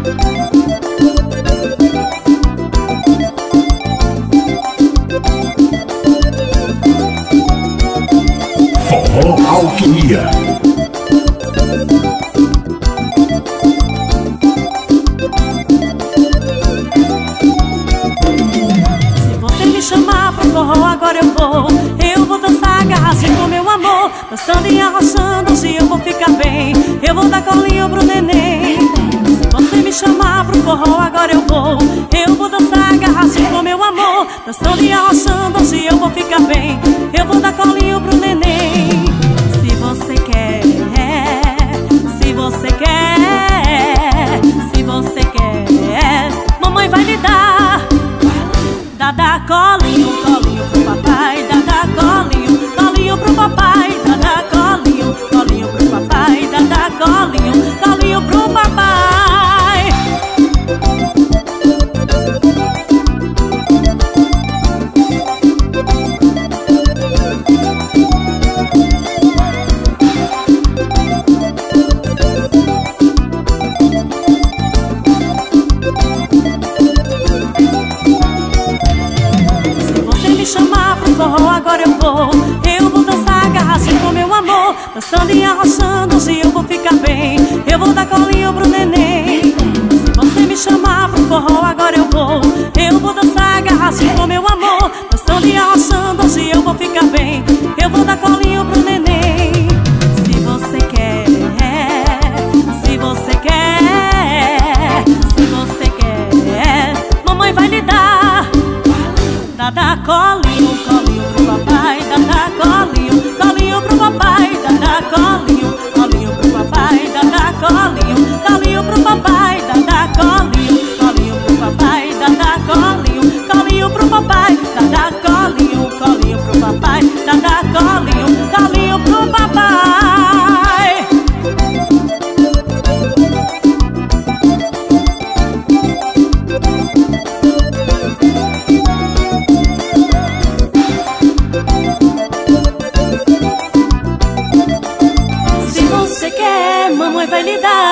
Forró Alquimia. Se você me chamar pro forró, agora eu vou dançar agarradinho com meu amor, dançando e arrochando, hoje eu vou ficar bem, eu vou dar colinho pro neném. Se você me chamar pro forró, agora eu vou dançar agarradinho com meu amor, dançando e arrochando, hoje eu vou ficar bem, eu vou dar colinho pro neném. Se você quer, se você quer, se você quer, mamãe vai lhe dar. Dá colinho, colinho pro papai, dá colinho, colinho pro papai, dá colinho, colinho pro papai, dá colinho, colinho pro papai. Chamar pro forró, agora eu vou dançar agarradinho com meu amor, dançando e arrochando, hoje eu vou ficar bem, eu vou dar colinho pro neném. Se você me chamar pro forró, agora eu vou dançar agarradinho com meu amor, dançando e arrochando, hoje eu vou ficar bem, eu vou dar colinho pro neném. Se você quer, se você quer, se você quer, mamãe vai lhe dar. Dá colinho, colinho pro papai, dá colinho, colinho pro papai, dá colinho, colinho pro papai, dá colinho, colinho pro papai, dá colinho, colinho pro papai, dá colinho, colinho pro papai, dá colinho, colinho pro papai, dá colinho, colinho pro papai. Mamãe vai lhe dar.